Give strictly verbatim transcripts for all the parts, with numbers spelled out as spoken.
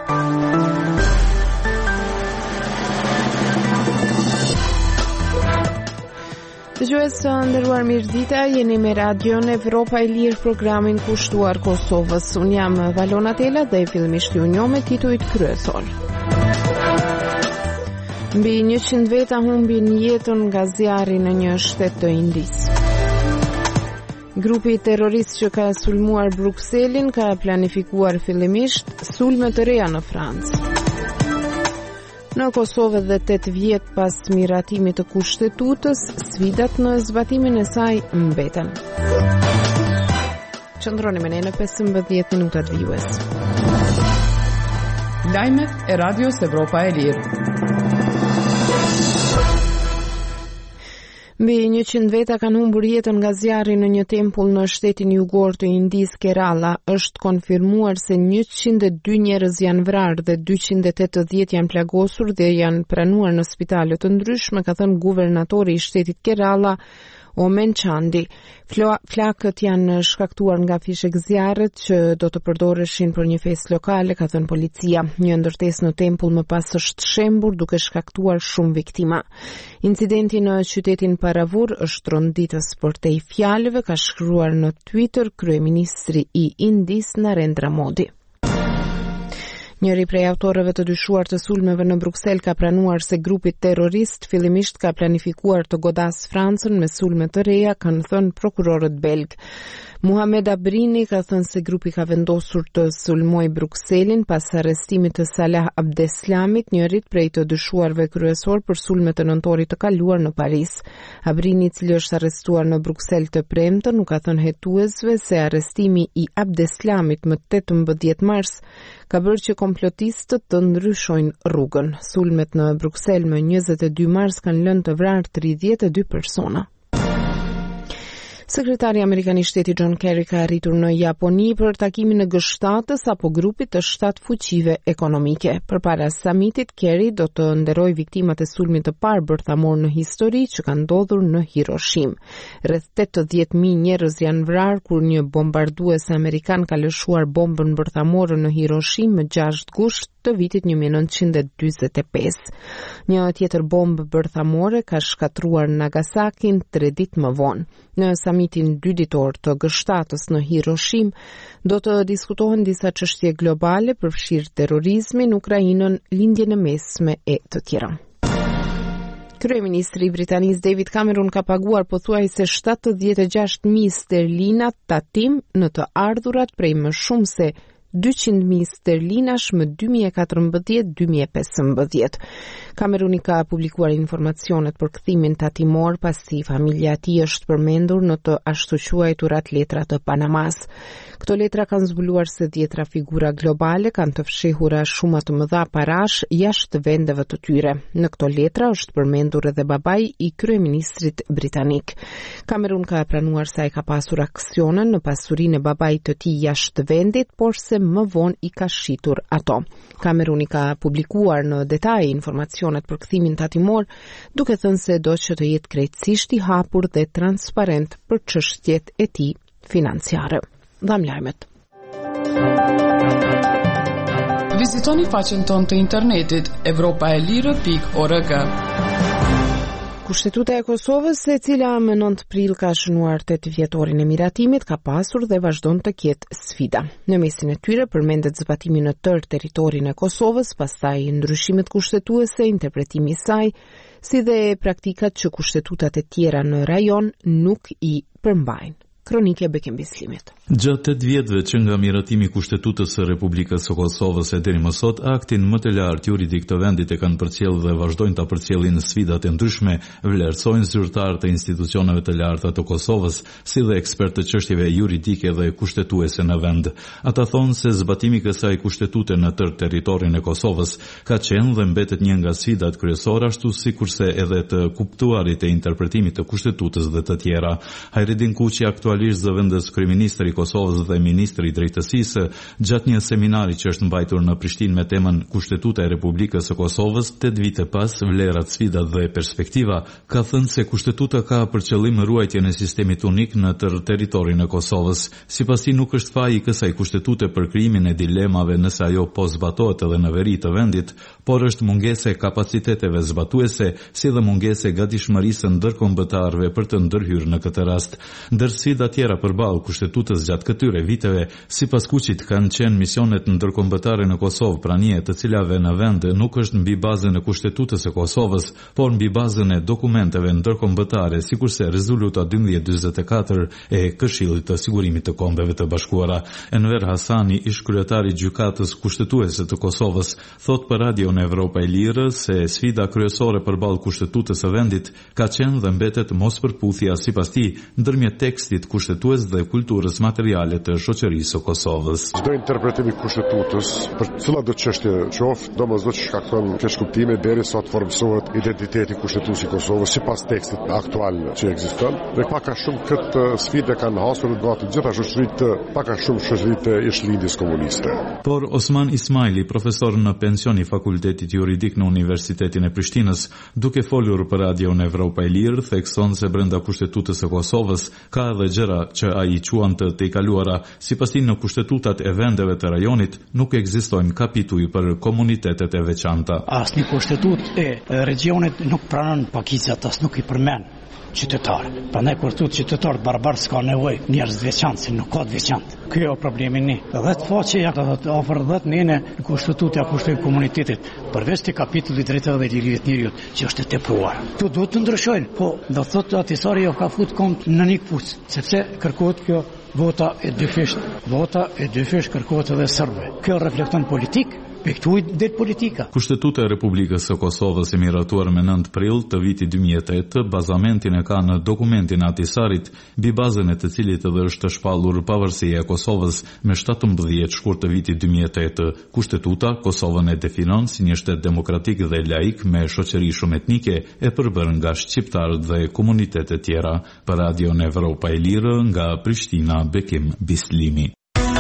Dëgjues të nderuar, mirëdita, jeni me Radion Evropa e Lirë, programin kushtuar Kosovës. Unë jam Valona Tela dhe fillimisht ju njoh me titujt kryesor. Mbi njëqind veta humbin jetën nga zjarri në një shtet të Indisë. Grupi terrorist që ka sulmuar Brukselin ka planifikuar fillimisht sulme të reja në Francë. Në Kosovë dhe tetë vjet pas miratimit të kushtetutës, sfidat në zbatimin e saj mbeten. Qëndroni me ne në pesëmbëdhjetë minutat vijues. Lajmet e Radios Evropa e Lirë. Mbi njëqind veta kanë humbur jetën nga zjarri në një tempull në shtetin jugor të Indisë, Kerala. Është konfirmuar se njëqind e dy njerëz janë vrarë dhe dyqind e tetëdhjetë janë plagosur dhe janë pranuar në spitale të ndryshme, ka thënë guvernatori i shtetit Kerala, Omen Chandi. Flakët janë shkaktuar nga fishek zjarret që do të përdoreshin për një festë lokale, ka thënë policia. Një ndërtesë në tempull më pas është shembur duke shkaktuar shumë viktima. Incidenti në qytetin Paravur është ronditës për te i fjalëve, ka shkruar në Twitter kryeministri i Indisë Narendra Modi. Njëri prej autorëve të dyshuar të sulmeve në Bruksel ka pranuar se grupi terrorist fillimisht ka planifikuar të godasë Francën me sulme të reja, kanë thënë prokurorët belg. Muhamed Abrini ka thënë se grupi ka vendosur të sulmoj Brukselin pas arrestimit të Salah Abdeslamit, njërit prej të dyshuarve kryesor për sulmet të nëntorit të kaluar në Paris. Abrini, i cili është arrestuar në Bruksel të premten, nuk ka thënë hetuesve se arrestimi i Abdeslamit më tetëmbëdhjetë mars ka bërë që komplotistët të ndryshojnë rrugën. Sulmet në Bruksel më njëzet e dy mars kanë lënë të vrarë tridhjetë e dy persona. Sekretari Amerikan i Shtetit John Kerry ka arritur në Japoni për takimin e G shtatës apo grupit të shtatë fuqive ekonomike. Përpara samitit, Kerry do të nderojë viktimat e sulmit të parë bërthamor në histori që ka ndodhur në Hiroshim. Rreth tetëdhjetë mijë njerëz janë vrarë kur një bombardues amerikan ka lëshuar bombën bërthamore në Hiroshim më gjashtë gusht të vitit një mijë e nëntëqind e dyzet e pesë. Një tjetër bombë bërthamore ka shkatruar Nagasakin tre ditë më vonë. Në samitin dy ditor të G shtatës në Hiroshim do të diskutohen disa çështje globale, përfshirë terrorizmin, Ukrainën, lindjen e mesme e të tjera. Kryeministri i Britanisë David Cameron ka paguar pothuajse shtatëdhjetë e gjashtë mijë sterlina tatim në të ardhurat prej më shumë se dyqind mijë sterlinash më dy mijë e katërmbëdhjetë dy mijë e pesëmbëdhjetë. Kameruni ka publikuar informacionet për kthimin tatimor pasi familja e tij është përmendur në të ashtu quajturat letra të Panamas. Këto letra kanë zbuluar se dhjetra figura globale kanë të fshehura shumë të mëdha parash jashtë vendeve të tyre. Në këto letra është përmendur edhe babai i kryeministrit britanik. Kamerun ka pranuar se ai ka pasur aksione në pasurinë e babait të tij jashtë vendit, por se më vonë i ka shitur ato. Kameruni ka publikuar në detaj informacionet për kthimin tatimor, duke thënë se do që të jetë krejtësisht i hapur dhe transparent për çështjet e tij financiare. Dham lajmet. Vizitoni faqen tonë të internetit evropa e lirë pikë org. Kushtetuta e Kosovës, e cila më nëntë prill ka shënuar tetë vjetorin e miratimit, ka pasur dhe vazhdon të ketë sfida. Në mesin e tyre përmendet zbatimi në tërë territorin e Kosovës, pastaj ndryshimet kushtetuese, interpretimi i saj, si dhe praktikat që kushtetutat e tjera në rajon nuk i përmbajnë. Kronike Bekim Bislimit. Gjatë tetë vjetëve që nga miratimi i Kushtetutës së Republikës së Kosovës e deri më sot, aktin më të lartë juridik të vendit e kanë përcjellë dhe vazhdojnë ta përcjellin në sfidat e ndryshme, vlerësojnë zyrtarë të institucioneve të larta të Kosovës, si dhe ekspertë të çështjeve juridike dhe kushtetuese në vend. Ata thonë se zbatimi i kësaj kushtetute në tërë territorin e Kosovës ka qenë dhe mbetet një nga sfidat kryesore, ashtu sikurse edhe të kuptuarit e interpretimit të kushtetutës dhe të tjera. Hajredin Kuqi aktualisht aktualisht zëvendës kryeministri i Kosovës dhe ministri i drejtësisë gjatë një seminari që është mbajtur në Prishtinë me temën Kushtetuta e Republikës së Kosovës tetë vite pas, vlerat, sfidat dhe perspektiva, ka thënë se kushtetuta ka për qëllim ruajtjen e sistemit unik në tërë territorin e Kosovës. Sipas tij nuk është faji i kësaj kushtetute për krijimin e dilemave nëse ajo po zbatohet edhe në veri të vendit, por është mungese e kapaciteteve zbatuese, si dhe mungese e gatishmërisë ndërkombëtarëve për të ndërhyrë në këtë rast. Ndër sfida tjera përballë kushtetutës gjatë këtyre viteve, sipas Kuqit, kanë qenë misionet ndërkombëtare në Kosovë, pranie të cilave në vend nuk është mbi bazën e kushtetutës së Kosovës, por mbi bazën e dokumenteve ndërkombëtare, sikurse rezoluta dymbëdhjetë dyzet e katër e Këshillit të Sigurimit të Kombeve të Bashkuara. Enver Hasani, ish kryetari i gjykatës kushtetuese të Kosovës, thot për Radion Evropa e Lirë se sfida kryesore përballë kushtetues së vendit ka qenë dhe mbetet mospërputhja sipas tij ndërmjet tekstit kushtetues dhe kulturës materiale të shoqërisë së Kosovës. Çdo interpretim i kushtetutës për cilat do çështje qoftë, domosdoshmë shkakton keq kuptime derisa të formsohet identiteti kushtetues i Kosovës sipas tekstit aktual që ekziston. Dhe pak a shumë këtë sfidë kanë hasur do të gjitha shoqëritë, pak a shumë shoqëritë e Ishlindjes komuniste. Por Osman Ismaili, profesor në pension i Fakultetit Juridik në Universitetin e Prishtinës, duke folur për Radion Evropa e Lirë, thekson se brenda kushtetues së Kosovës ka edhe gjëra që ai quan të tejkaluara. Sipas tij, në kushtetutat e vendeve të rajonit nuk ekzistojnë kapituj për komunitetet e veçanta. Asnjë kushtetutë e regionit nuk pranon pakicat, as nuk i përmend qytetarë. Prandaj kur thotë qytetar barbar s'ka nevojë njerëz të veçantë, si nuk ka të veçantë. Ky është problemi i. Dhe të faqe do të ofër dhjetë nëne kushtetuta e kushtetit komunitetit, përveç të kapitullit drejtave dhe lirive të njerëzit që është e tepruar. Këto duhet të ndryshojnë. Po, do thotë atisari jo ka fut kont në një kputç, sepse kërkohet kjo vota e dyfish, vota e dyfish kërkohet edhe serbëve. Kjo reflekton politik. Det politika. Kushtetuta e Republikës së Kosovës e miratuar me nëntë prill të vitit dy mijë e tetë bazamentin e ka në dokumentin e Atisarit, mbi bazën e të cilit edhe është shpallur pavarësia e Kosovës me shtatëmbëdhjetë shkurt të vitit dy mijë e tetë. Kushtetuta Kosovën e definon si një shtet demokratik dhe laik me shoqëri shumë etnike e përbërë nga shqiptarët dhe komunitete tjera. Për Radion Evropa e Lirë, nga Prishtina, Bekim Bislimi.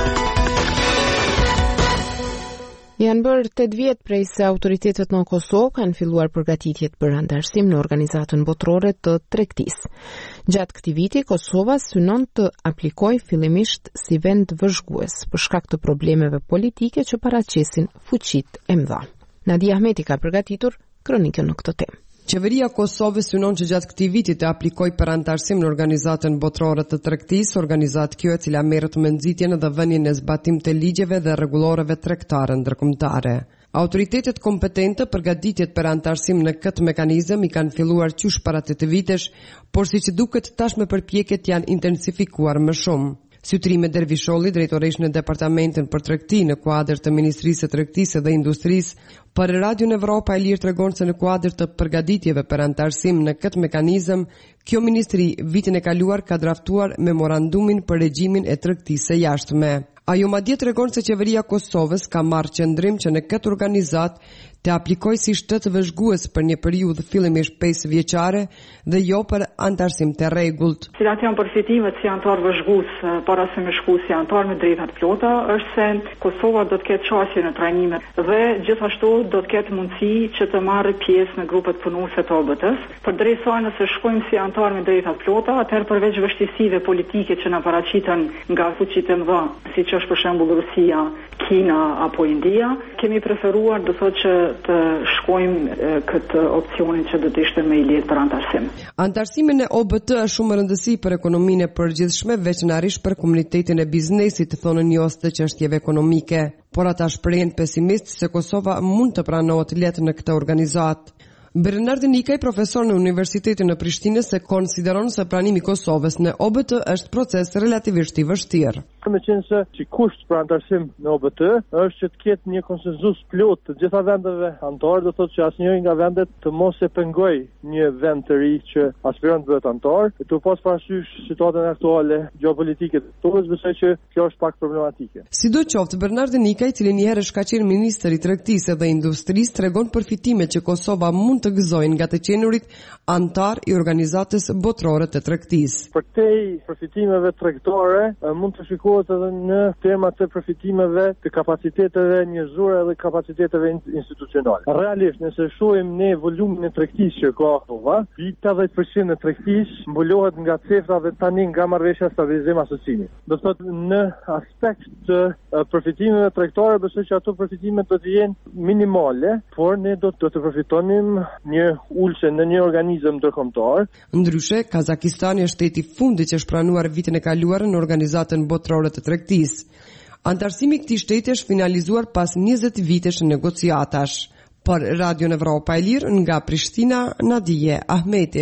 Janë bërë tetë vjet prej se autoritetet në Kosovë kanë filluar përgatitjet për antarësim në organizatën botërore të tregtisë. Gjatë këtij viti, Kosova synon të aplikojë fillimisht si vend vëzhgues për shkak të problemeve politike që paraqesin fuqitë e mëdha. Nadia Ahmeti ka përgatitur kronikën në këtë temë. Qeveria e Kosovës synon që gjatë këtij viti të aplikojë për antarësim në organizatën botërore të tregtisë, organizatë kjo e cila merret me nxitjen dhe vënien e zbatimit të ligjeve dhe rregulloreve tregtare ndërkombëtare. Autoritetet kompetente për gatitjet për antarësim në këtë mekanizëm i kanë filluar qysh para tetë vitesh, por siç duket tashmë përpjekjet janë intensifikuar më shumë. Sytrime Dervisholli, drejtoresh në Departamentin për Tregti në kuadër të Ministrisë së Tregtisë dhe Industrisë, për Radion Evropa e Lirë tregon se në kuadër të përgatitjeve për antarësim në këtë mekanizëm, kjo ministri vitin e kaluar ka draftuar memorandumin për regjimin e tregtisë së jashtme. Ajo madje tregon se qeveria e Kosovës ka marrë qëndrim që në këtë organizat të aplikojë si shtet vëzhgues për një periudhë fillimisht pesë vjeçare dhe jo për antarësim të rregullt. Cilat janë përfitimet si antar vëzhgues para se me shku si antar me drejta të plota është se Kosova do të ketë çështje në trajnimet dhe gjithashtu do të ketë mundësi që të marrë pjesë në grupet punuese të O B T-s. Përderisa nëse shkojmë si antar me drejta të plota, atëherë përveç vështirësive politike që na paraqiten nga fuqitë e mëdha, siç është për shembull Rusia, Kina apo India, kemi preferuar do thotë që të shkojmë këtë opsionin që do të ishte më i lehtë për antarësim. Antarësimi në O B T është shumë rëndësi për ekonominë e përgjithshme, veçanërisht për komunitetin e biznesit, thonë njohës të çështjeve ekonomike, por ata shprehen pesimist se Kosova mund të pranohet lehtë në këtë organizat. Bernard Nikaj, profesor në Universitetin në Prishtinë, se konsideron se pranimi i Kosovës në O B T është proces relativisht i vështirë. Me qenë se që kusht për antarësim në O B T është që të ketë një konsenzus plot të gjitha vendeve antarë, do thotë që asnjëri nga vendet të mos e pengoj një vend të ri që aspiron të bëhet antar, e të pas parasysh situatën aktuale gjeopolitike të tokës, besoj që kjo është pak problematike. Sidoqoftë, Bernard Nika, i cili një herë është ka qenë ministër i tregtisë dhe industrisë, tregon përfitimet që Kosova mund të gëzojnë nga të qenurit antar i organizatës botërore të tregtisë. Për te përfitimeve tregtare mund të shikohet edhe në temat të përfitimeve të kapaciteteve njerëzore dhe kapaciteteve institucionale. Realisht, nëse shohim ne volumin e tregtisë që ka Kosova, tetëdhjetë përqind e tregtisë mbulohet nga cefra dhe tani nga marrëveshja stabilizim asociimi. Do thotë në aspekt të përfitimeve tregtare, besoj që ato përfitime do të jenë minimale, por ne do të, të përfitonim një ulse në një organizëm ndërkombëtar. Ndryshe, Kazakistani është shteti i fundit që është pranuar vitin e kaluar në organizatën botërore të tregtisë. Antarësimi i këtij shteti është finalizuar pas njëzet vitesh negociatash. Për Radio Evropa e Lirë nga Prishtina, Nadije Ahmeti.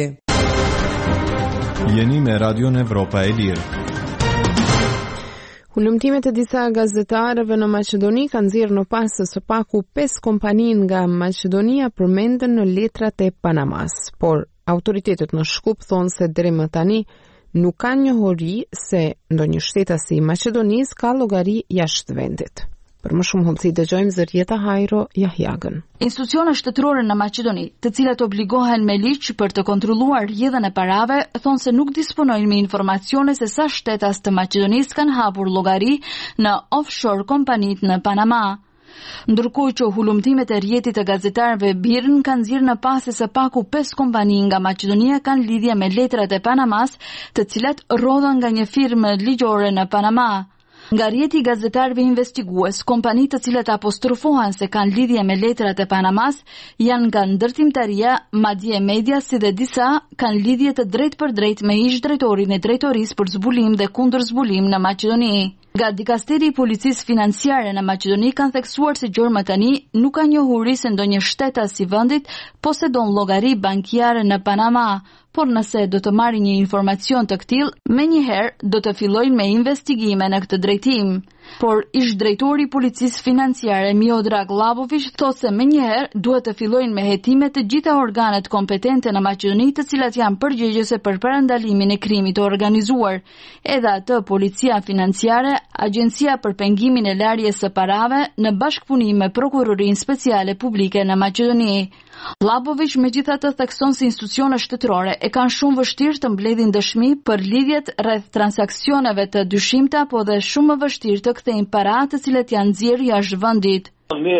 Jeni me Radio Evropa e Lirë. Hulumtimet e disa gazetarëve në Maqedoni kanë nxjerrë në pas se së paku pesë kompani nga Maqedonia përmenden në letrat e Panamas, por autoritetet në Shkup thonë se deri më tani nuk kanë njohuri se ndonjë shtetasi i Maqedonisë ka llogari jashtë vendit. Për më shumë hollësi dëgjojmë Zërieta Hajro Jahjagën. Institucionet shtetërore në Maqedoni, të cilat obligohen me ligj për të kontrolluar rrjedhën e parave, thonë se nuk disponojnë me informacione se sa shtetas të Maqedonisë kanë hapur llogari në offshore kompanitë në Panama. Ndërkohë që hulumtimet e rrjetit të gazetarëve Birn kanë nxjerrë në pas se së paku pesë kompani nga Maqedonia kanë lidhje me letrat e Panamas, të cilat rrodhen nga një firmë ligjore në Panama. Nga rrjeti i gazetarëve investigues, kompanitë të cilat apostrofohen se kanë lidhje me letrat e Panamas janë nga ndërtimtaria, madje media, si dhe disa kanë lidhje të drejtë për drejtë me ish drejtorin e drejtorisë për zbulim dhe kundër zbulim në Maqedoni. Nga dikasteri i policisë financiare në Maqedoni kanë theksuar se gjërmë tani nuk ka njohuri se ndonjë shtetas i vendit posedon llogari bankiare në Panama, por nëse do të marrin një informacion të këtill, menjëherë do të fillojnë me investigime në këtë drejtim. Por ish drejtori i policisë financiare Miodrag Labović thotë se menjëherë duhet të fillojnë me hetime të gjitha organet kompetente në Maqedoni, të cilat janë përgjegjëse për parandalimin e krimit të organizuar, edhe atë policia financiare, Agjencia për pengimin e larjes së parave në bashkëpunim me Prokurorinë Speciale Publike në Maqedoni. Labović megjithatë thekson se institucionet shtetërore e kanë shumë vështirë të mbledhin dëshmi për lidhjet rreth transaksioneve të dyshimta, po dhe shumë më vështirë të kthejnë para të cilat janë nxjerrë jashtë vendit.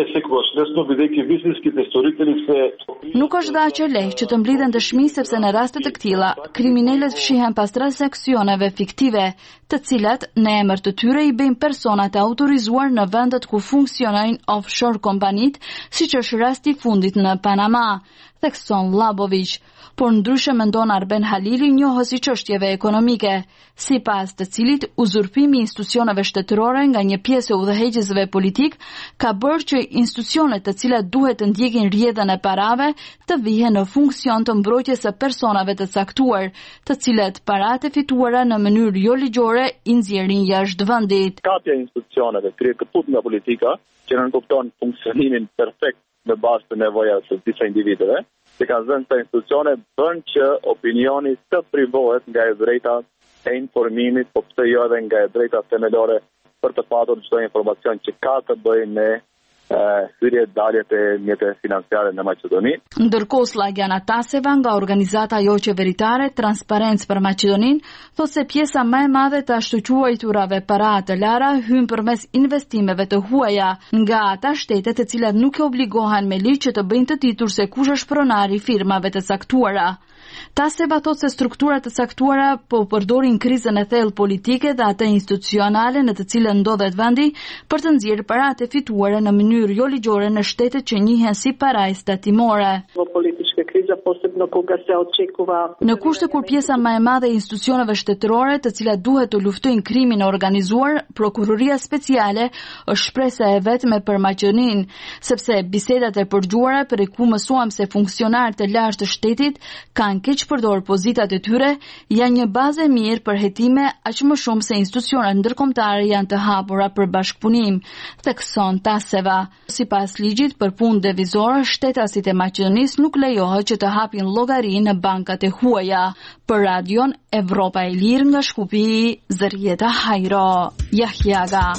Nuk është dhe aq e lehtë që të mblidhen dëshmi, sepse në raste të këtilla, kriminalët fshihen pas transaksioneve fiktive, të cilat në emër të tyre i bëjnë personat e autorizuar në vendet ku funksionojnë offshore kompanitë, siç është rasti i fundit në Panama, thekson Labović. Por ndryshe mendon Arben Halili, njohës i çështjeve ekonomike, sipas të cilit uzurpimi i institucioneve shtetërore nga një pjesë e udhëheqësve politik ka bërë që institucionet të cilat duhet të ndjekin rrjedhën e parave të vihen në funksion të mbrojtjes së personave të caktuar, të cilat paratë e fituara në mënyrë jo ligjore i nxjerrin jashtë vendit. Kapja e institucioneve krije kaput nga politika, që nuk kupton funksionimin perfekt në bazë të nevojave të disa individëve, që ka zënë të institucione bën që opinioni të privohet nga e drejta e informimit, po pse jo edhe nga e drejta themelore për të patur çdo informacion që ka të bëjë me hyrje daljet e mjeteve financiare në Maqedoni. Ndërkohë Slagjana Taseva nga organizata jo qeveritare Transparencë për Maqedoninë thotë se pjesa më e madhe të ashtu quajturave para të lara hyn përmes investimeve të huaja nga ata shtete të cilat nuk e obligohen me ligj që të bëjnë të ditur se kush është pronari i firmave të caktuara. Taseva thotë se strukturat të caktuara po përdorin krizën e thellë politike dhe atë institucionale në të cilën ndodhet vendi për të nxjerrë paratë e fituara në mënyrë jo ligjore në shtetet që njihen si parajs tatimore. Politike kriza po se në Kongreseu Çekova. Në kushte kur pjesa më e madhe e institucioneve shtetërore, të cilat duhet të luftojnë krimin e organizuar, prokuroria speciale është shpresa e vetme për Maqedoninë, sepse bisedat e përgjuara për ku mësuam se funksionarët e lashtë të shtetit kanë keq përdorur pozitat e tyre, janë një bazë e mirë për hetime aq më shumë se institucionet ndërkombëtare janë të hapura për bashkëpunim, thekson Taseva. Sipas ligjit për punë devizore, shtetasit e Maqedonisë nuk lejohet që të hapin llogari në bankat e huaja. Për radion Evropa e Lirë nga Shkupi, Zërjeta Hajro, Jahjaga.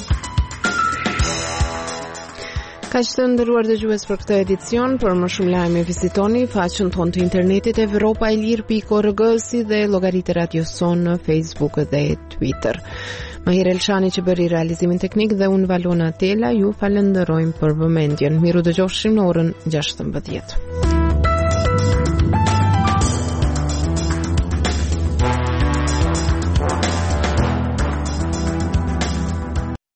Ka që të ndëruar dëgjues për këtë edicion, për më shumë lajme vizitoni faqen tonë të internetit evropa e lirë punkt org si dhe llogaritë Radio Son në Facebook dhe Twitter. Mahir Elshani që bëri realizimin teknik dhe unë Valona Tela ju falenderojmë për vëmendjen. Miru dëgjofshim në orën gjashtëmbëdhjetë.